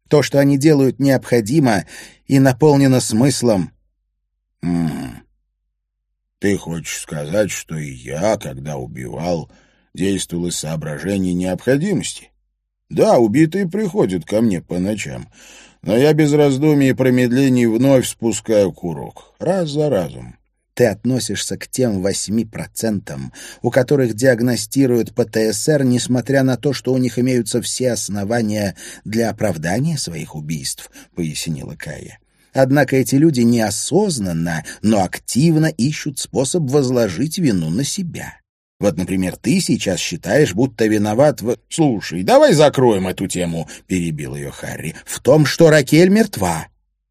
То, что они делают, необходимо и наполнено смыслом. Ты хочешь сказать, что и я, когда убивал, действовал из соображений необходимости? Да, убитые приходят ко мне по ночам, но я без раздумий и промедлений вновь спускаю курок, раз за разом. Ты относишься к тем 8%, у которых диагностируют ПТСР, несмотря на то, что у них имеются все основания для оправдания своих убийств, — пояснила Кая. Однако эти люди неосознанно, но активно ищут способ возложить вину на себя. Вот, например, ты сейчас считаешь, будто виноват в... — Слушай, давай закроем эту тему, — перебил ее Харри. — В том, что Ракель мертва.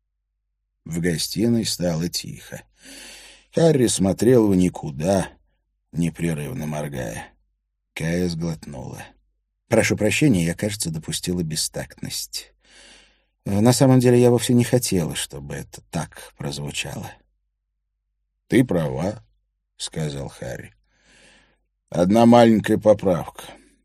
В гостиной стало тихо. Харри смотрел в никуда, непрерывно моргая. Кая сглотнула. «Прошу прощения, я, кажется, допустила бестактность. На самом деле я вовсе не хотела, чтобы это так прозвучало». «Ты права», — сказал Харри. «Одна маленькая поправка.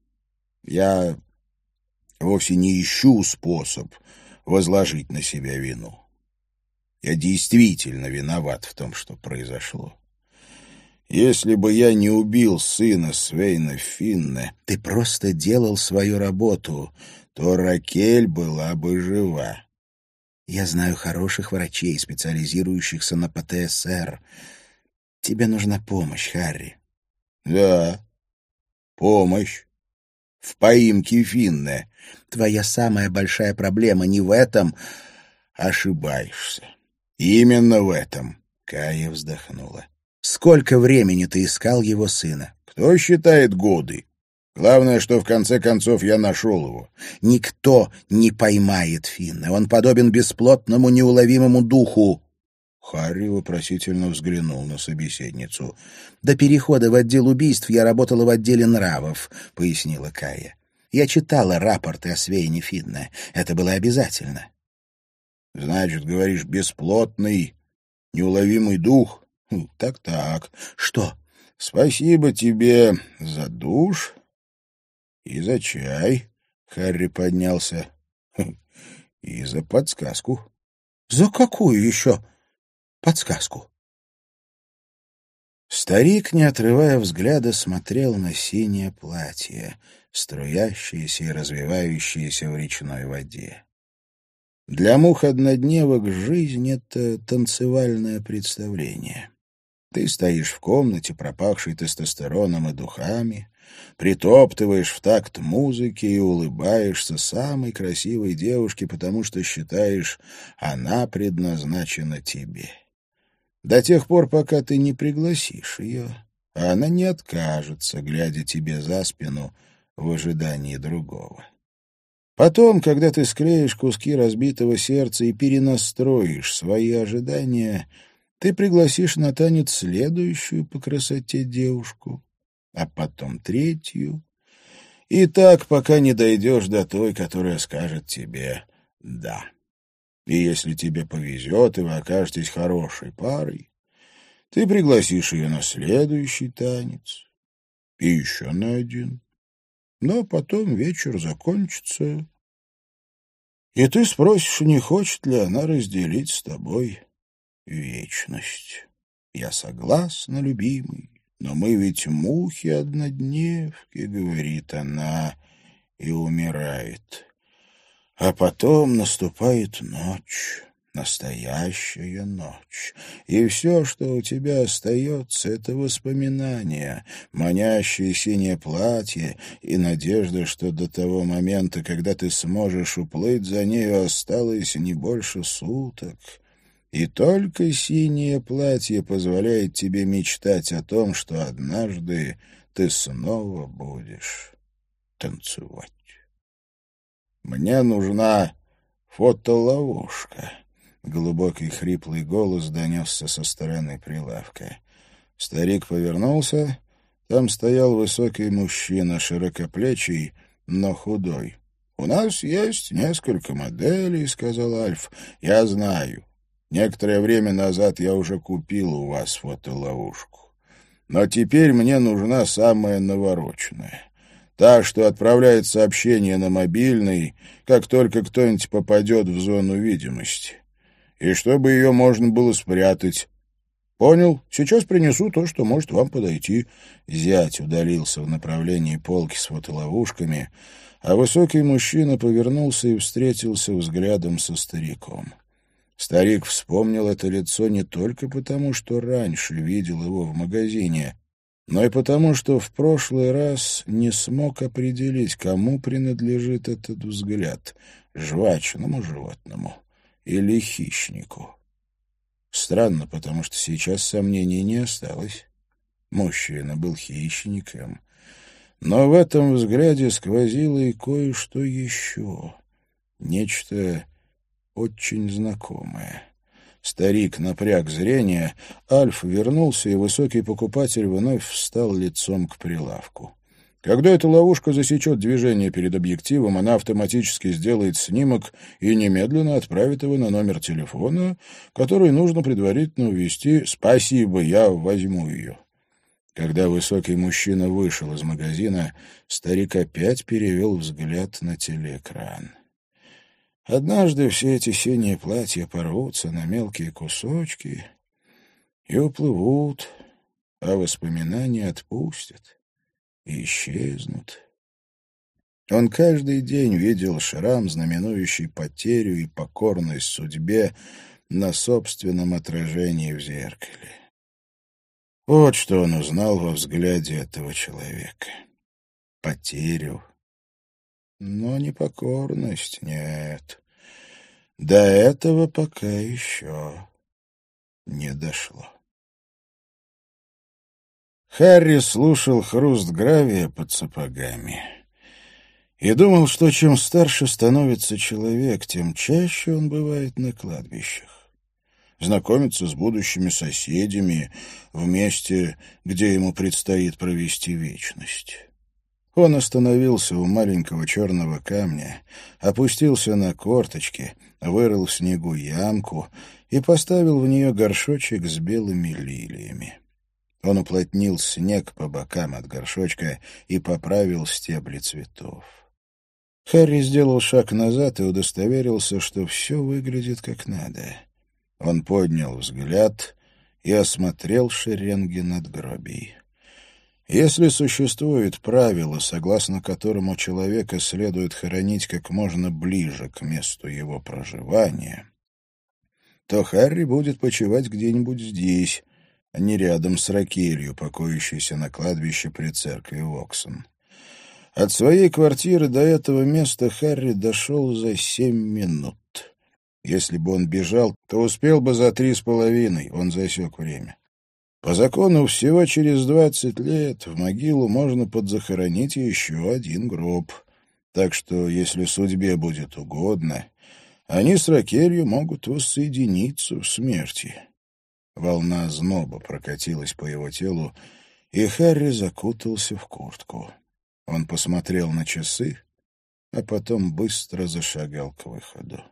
Я вовсе не ищу способ возложить на себя вину. Я действительно виноват в том, что произошло. Если бы я не убил сына Свейна Финне, ты просто делал свою работу, то Ракель была бы жива. Я знаю хороших врачей, специализирующихся на ПТСР. Тебе нужна помощь, Харри». «Да, помощь. В поимке Финне. Твоя самая большая проблема не в этом». «Ошибаешься. Именно в этом». Кая вздохнула. «Сколько времени ты искал его сына?» «Кто считает годы? Главное, что в конце концов я нашел его». «Никто не поймает Финна. Он подобен бесплотному неуловимому духу». Харри вопросительно взглянул на собеседницу. «До перехода в отдел убийств я работала в отделе нравов», — пояснила Кая. «Я читала рапорты о Свейне Финна. Это было обязательно». «Значит, говоришь, бесплотный, неуловимый дух? Так-так. Что?» «Спасибо тебе за душ и за чай», — Харри поднялся, — «и за подсказку». «За какую еще подсказку?» Старик, не отрывая взгляда, смотрел на синее платье, струящееся и развивающееся в речной воде. Для мух-однодневок жизнь — это танцевальное представление. Ты стоишь в комнате, пропахшей тестостероном и духами, притоптываешь в такт музыки и улыбаешься самой красивой девушке, потому что считаешь, она предназначена тебе. До тех пор, пока ты не пригласишь ее, а она не откажется, глядя тебе за спину в ожидании другого. Потом, когда ты склеишь куски разбитого сердца и перенастроишь свои ожидания, ты пригласишь на танец следующую по красоте девушку, а потом третью, и так, пока не дойдешь до той, которая скажет тебе «да». И если тебе повезет, и вы окажетесь хорошей парой, ты пригласишь ее на следующий танец и еще на один. Но потом вечер закончится, и ты спросишь, не хочет ли она разделить с тобой вечность. Я согласна, любимый, но мы ведь мухи-однодневки, говорит она, и умирает. А потом наступает ночь, настоящая ночь, и все, что у тебя остается, — это воспоминания, манящее синее платье и надежда, что до того момента, когда ты сможешь уплыть за нею, осталось не больше суток. И только синее платье позволяет тебе мечтать о том, что однажды ты снова будешь танцевать. «Мне нужна фотоловушка», — глубокий хриплый голос донесся со стороны прилавка. Старик повернулся. Там стоял высокий мужчина, широкоплечий, но худой. «У нас есть несколько моделей», — сказал Альф. «Я знаю. Некоторое время назад я уже купил у вас фотоловушку. Но теперь мне нужна самая навороченная. Та, что отправляет сообщение на мобильный, как только кто-нибудь попадет в зону видимости. И чтобы ее можно было спрятать. Понял? Сейчас принесу то, что может вам подойти. Зять удалился в направлении полки с фотоловушками, а высокий мужчина повернулся и встретился взглядом со стариком. Старик вспомнил это лицо не только потому, что раньше видел его в магазине, но и потому, что в прошлый раз не смог определить, кому принадлежит этот взгляд — жвачному животному или хищнику. Странно, потому что сейчас сомнений не осталось. Мужчина был хищником. Но в этом взгляде сквозило и кое-что еще. Нечто очень знакомое. Старик напряг зрение, Альф вернулся, и высокий покупатель вновь встал лицом к прилавку. Когда эта ловушка засечет движение перед объективом, она автоматически сделает снимок и немедленно отправит его на номер телефона, который нужно предварительно ввести. «Спасибо, я возьму ее». Когда высокий мужчина вышел из магазина, старик опять перевел взгляд на телеэкран. Однажды все эти синие платья порвутся на мелкие кусочки и уплывут, а воспоминания отпустят и исчезнут. Он каждый день видел шрам, знаменующий потерю и покорность судьбе, на собственном отражении в зеркале. Вот что он узнал во взгляде этого человека. Потерю. Но не покорность, нет. До этого пока еще не дошло. Харри слушал хруст гравия под сапогами и думал, что чем старше становится человек, тем чаще он бывает на кладбищах. Знакомится с будущими соседями в месте, где ему предстоит провести вечность. Он остановился у маленького черного камня, опустился на корточки, вырыл в снегу ямку и поставил в нее горшочек с белыми лилиями. Он уплотнил снег по бокам от горшочка и поправил стебли цветов. Харри сделал шаг назад и удостоверился, что все выглядит как надо. Он поднял взгляд и осмотрел шеренги надгробий. Если существует правило, согласно которому человека следует хоронить как можно ближе к месту его проживания, то Харри будет почивать где-нибудь здесь, а не рядом с Ракелью, покоящейся на кладбище при церкви Воксон. От своей квартиры до этого места Харри дошел за 7 минут. Если бы он бежал, то успел бы за 3,5, он засек время. По закону, всего через 20 лет в могилу можно подзахоронить еще один гроб. Так что, если судьбе будет угодно, они с Ракелью могут воссоединиться в смерти. Волна зноба прокатилась по его телу, и Харри закутался в куртку. Он посмотрел на часы, а потом быстро зашагал к выходу.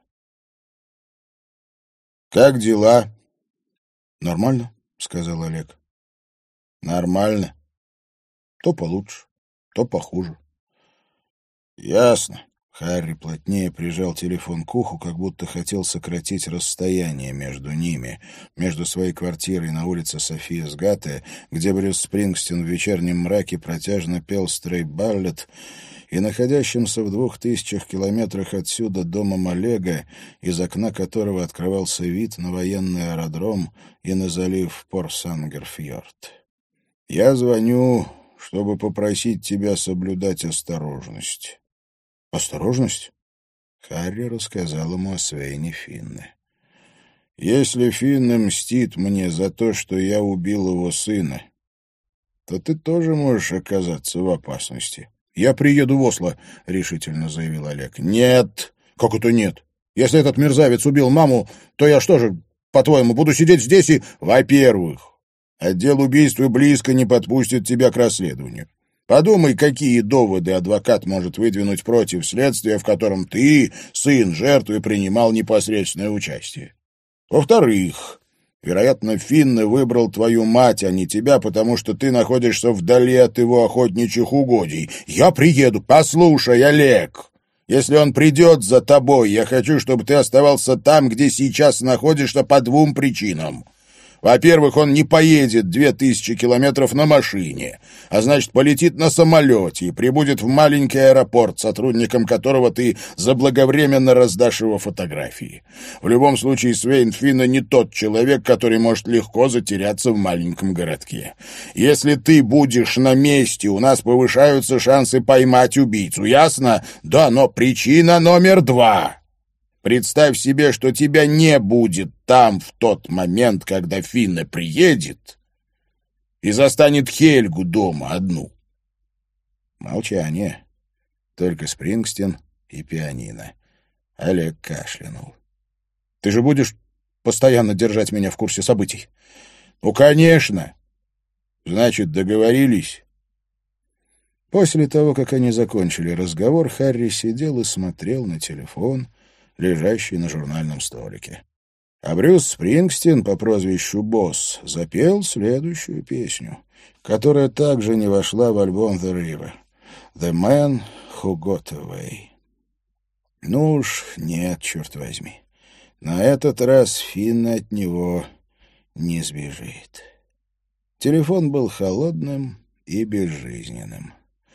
«Как дела?» «Нормально», — сказал Олег. «Нормально. То получше, то похуже». «Ясно». Харри плотнее прижал телефон к уху, как будто хотел сократить расстояние между ними, между своей квартирой на улице София-Сгате, где Брюс Спрингстин в вечернем мраке протяжно пел «Стрей Баллет», и находящимся в 2000 километрах отсюда домом Олега, из окна которого открывался вид на военный аэродром и на залив Порсангерфьорд. «Я звоню, чтобы попросить тебя соблюдать осторожность». «Осторожность?» Харри рассказал ему о Свейне Финне. «Если Финне мстит мне за то, что я убил его сына, то ты тоже можешь оказаться в опасности». «Я приеду в Осло», — решительно заявил Олег. «Нет». «Как это нет? Если этот мерзавец убил маму, то я что же, по-твоему, буду сидеть здесь и...» «Во-первых, отдел убийств близко не подпустит тебя к расследованию. Подумай, какие доводы адвокат может выдвинуть против следствия, в котором ты, сын жертвы, принимал непосредственное участие. Во-вторых, Вероятно, Финне выбрал твою мать, а не тебя, потому что ты находишься вдали от его охотничьих угодий. Я приеду. Послушай, Олег, если он придет за тобой, я хочу, чтобы ты оставался там, где сейчас находишься, по двум причинам. Во-первых, он не поедет 2000 километров на машине, а значит, полетит на самолете и прибудет в маленький аэропорт, сотрудникам которого ты заблаговременно раздашь его фотографии. В любом случае, Свейн Финне не тот человек, который может легко затеряться в маленьком городке. Если ты будешь на месте, у нас повышаются шансы поймать убийцу. Ясно? Да, но причина номер 2. Представь себе, что тебя не будет там в тот момент, когда Финне приедет и застанет Хельгу дома одну. Молчание. Только Спрингстин и пианино. Олег кашлянул. — Ты же будешь постоянно держать меня в курсе событий? — Ну, конечно. Значит, договорились? После того, как они закончили разговор, Харри сидел и смотрел на телефон, лежащий на журнальном столике. А Брюс Спрингстин по прозвищу Босс запел следующую песню, которая также не вошла в альбом The River. «The Man Who Got Away». Ну уж нет, черт возьми. На этот раз Финн от него не сбежит. Телефон был холодным и безжизненным.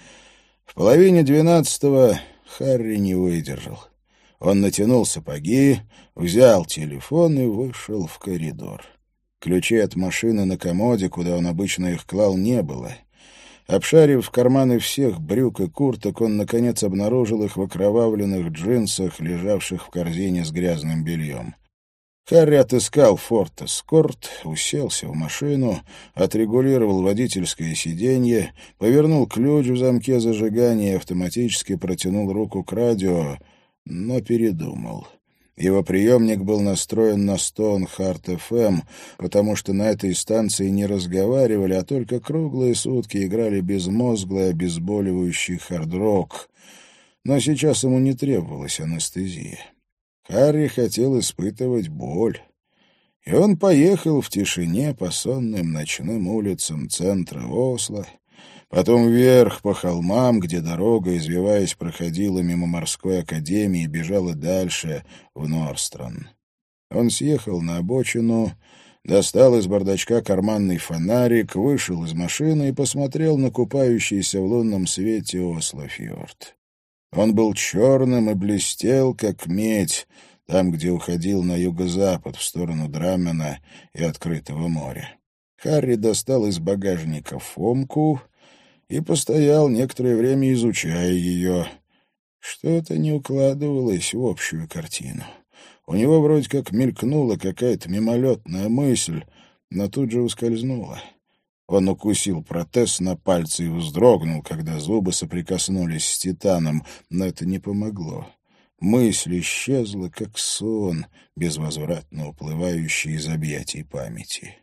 В 11:30 Харри не выдержал. Он натянул сапоги, взял телефон и вышел в коридор. Ключей от машины на комоде, куда он обычно их клал, не было. Обшарив карманы всех брюк и курток, он, наконец, обнаружил их в окровавленных джинсах, лежавших в корзине с грязным бельем. Харри отыскал Форд Эскорт, уселся в машину, отрегулировал водительское сиденье, повернул ключ в замке зажигания и автоматически протянул руку к радио, но передумал. Его приемник был настроен на Stone Heart FM, потому что на этой станции не разговаривали, а только круглые сутки играли безмозглый, обезболивающий хард-рок. Но сейчас ему не требовалась анестезия. Харри хотел испытывать боль. И он поехал в тишине по сонным ночным улицам центра Осло, потом вверх по холмам, где дорога, извиваясь, проходила мимо морской академии и бежала дальше, в Норстрон. Он съехал на обочину, достал из бардачка карманный фонарик, вышел из машины и посмотрел на купающийся в лунном свете Ослофьорд. Он был черным и блестел, как медь, там, где уходил на юго-запад, в сторону Драммена и открытого моря. Харри достал из багажника фомку и постоял некоторое время, изучая ее. Что-то не укладывалось в общую картину. У него вроде как мелькнула какая-то мимолетная мысль, но тут же ускользнула. Он укусил протез на пальце и вздрогнул, когда зубы соприкоснулись с титаном, но это не помогло. Мысль исчезла, как сон, безвозвратно уплывающий из объятий памяти.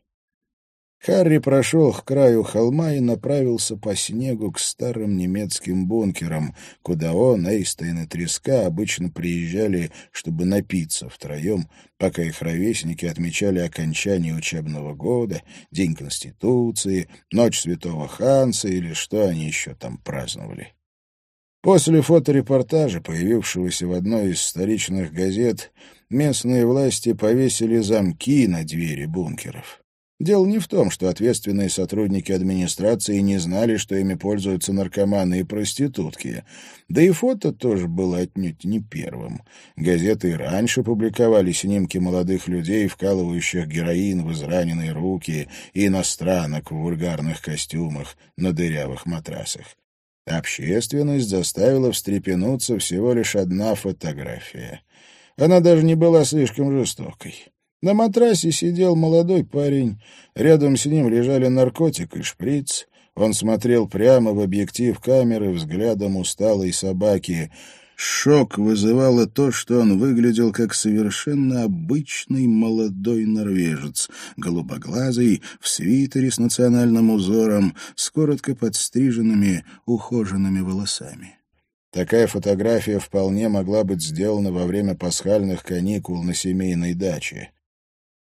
Харри прошел к краю холма и направился по снегу к старым немецким бункерам, куда он, Эйстейн и Треска обычно приезжали, чтобы напиться втроем, пока их ровесники отмечали окончание учебного года, День Конституции, Ночь Святого Ханса или что они еще там праздновали. После фоторепортажа, появившегося в одной из столичных газет, местные власти повесили замки на двери бункеров. Дело не в том, что ответственные сотрудники администрации не знали, что ими пользуются наркоманы и проститутки. Да и фото тоже было отнюдь не первым. Газеты и раньше публиковали снимки молодых людей, вкалывающих героин в израненные руки, и иностранок в вульгарных костюмах на дырявых матрасах. Общественность заставила встрепенуться всего лишь одна фотография. Она даже не была слишком жестокой. На матрасе сидел молодой парень, рядом с ним лежали наркотик и шприц. Он смотрел прямо в объектив камеры взглядом усталой собаки. Шок вызывало то, что он выглядел как совершенно обычный молодой норвежец, голубоглазый, в свитере с национальным узором, с коротко подстриженными, ухоженными волосами. Такая фотография вполне могла быть сделана во время пасхальных каникул на семейной даче.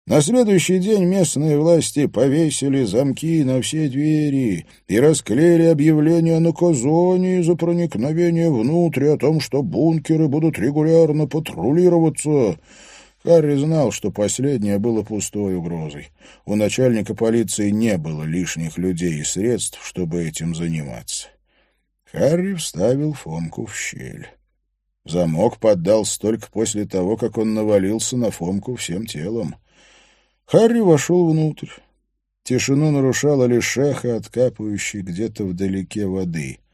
На следующий день местные власти повесили замки на все двери и расклеили объявление о наказании за проникновение внутрь, о том, что бункеры будут регулярно патрулироваться. Харри знал, что последнее было пустой угрозой. У начальника полиции не было лишних людей и средств, чтобы этим заниматься. Харри вставил Фомку в щель. Замок поддался только после того, как он навалился на Фомку всем телом. Харри вошел внутрь. Тишину нарушало лишь эхо, откапывающей где-то вдалеке воды.